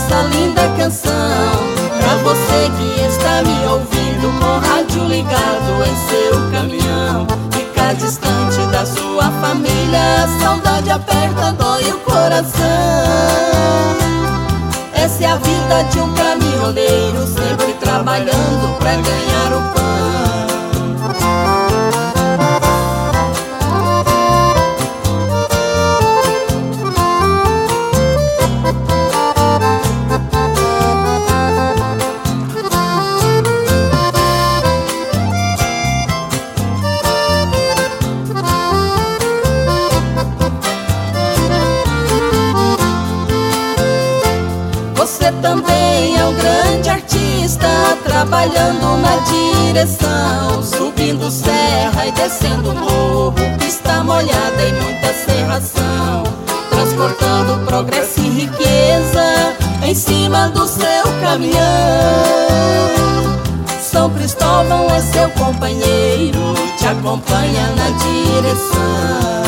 essa linda canção. Pra você que está me ouvindo com o rádio ligado em seu caminhão, fica distante da sua família, a saudade aperta, dói o coração. Essa é a vida de um caminhoneiro, sempre trabalhando pra ganhar o pão. Você também é um grande artista, trabalhando na direção, subindo serra e descendo morro, pista molhada e muita serração, transportando progresso e riqueza em cima do seu caminhão. São Cristóvão é seu companheiro, te acompanha na direção.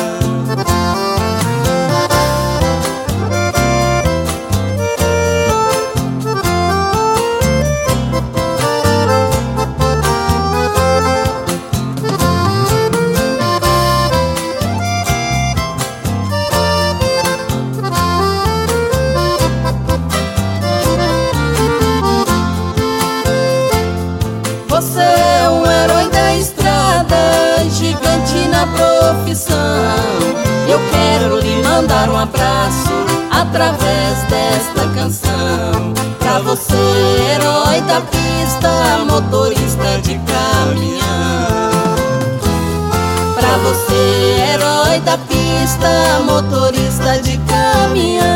Você é um herói da estrada, gigante na profissão. Eu quero lhe mandar um abraço através desta canção. Pra você, herói da pista, motorista de caminhão. Pra você, herói da pista, motorista de caminhão.